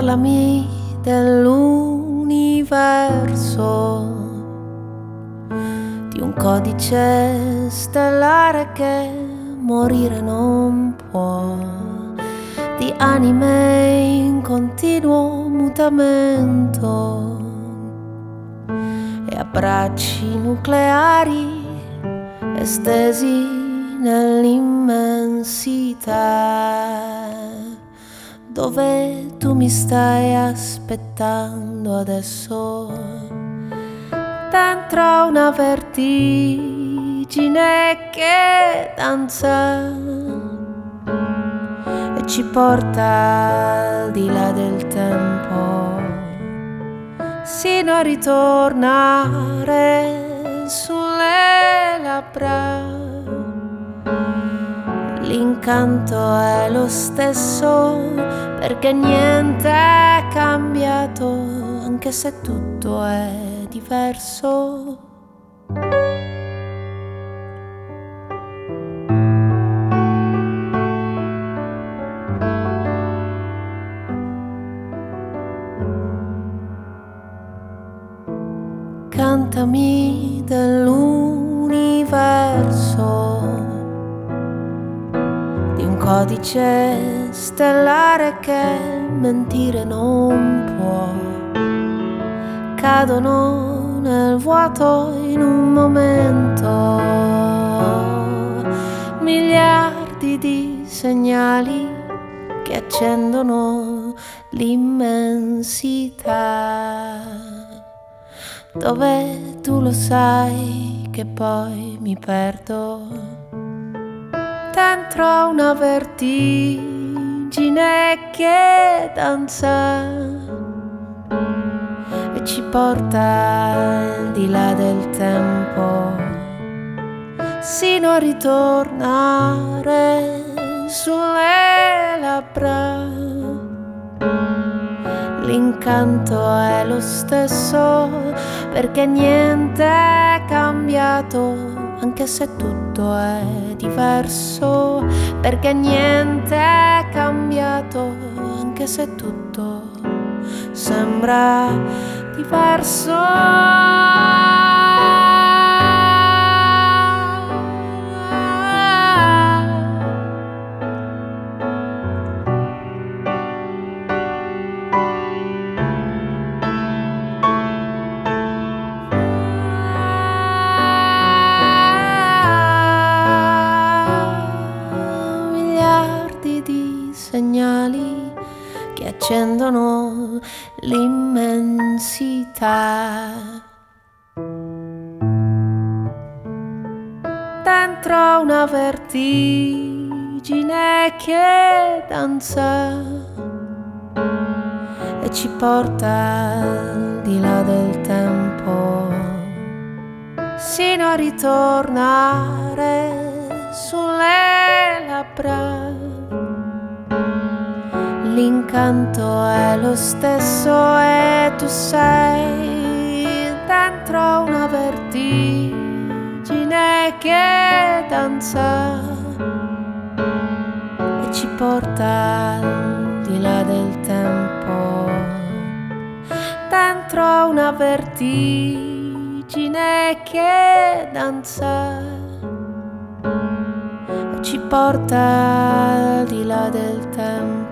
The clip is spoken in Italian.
Parlami dell'universo, di un codice stellare che morire non può, di anime in continuo mutamento e abbracci nucleari estesi nell'immensità, dove tu mi stai aspettando adesso, dentro una vertigine che danza e ci porta al di là del tempo, sino a ritornare sulle labbra. L'incanto è lo stesso, perché niente è cambiato, anche se tutto è diverso. Cantami dell'universo, di un codice stellare che mentire non può. Cadono nel vuoto in un momento miliardi di segnali che accendono l'immensità, dove tu lo sai che poi mi perdo dentro una vertigine che danza e ci porta al di là del tempo, sino a ritornare sulle labbra. L'incanto è lo stesso, perché niente è cambiato, anche se tutto è diverso, perché niente è cambiato, anche se tutto sembra diverso. Di segnali che accendono l'immensità, dentro una vertigine che danza e ci porta al di là del tempo, sino a ritornare sulle labbra. L'incanto è lo stesso e tu sei dentro una vertigine che danza e ci porta al di là del tempo, dentro una vertigine che danza e ci porta al di là del tempo.